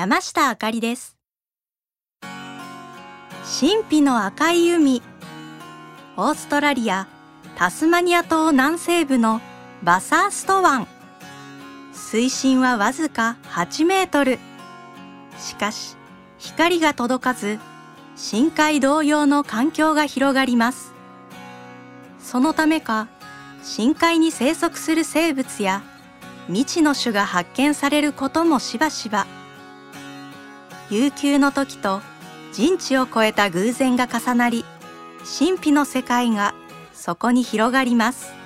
山下あかりです。神秘の赤い海。オーストラリア・タスマニア島南西部のバサースト湾。水深はわずか8メートル。しかし、光が届かず、深海同様の環境が広がります。そのためか、深海に生息する生物や未知の種が発見されることもしばしば。悠久の時と人知を超えた偶然が重なり、神秘の世界がそこに広がります。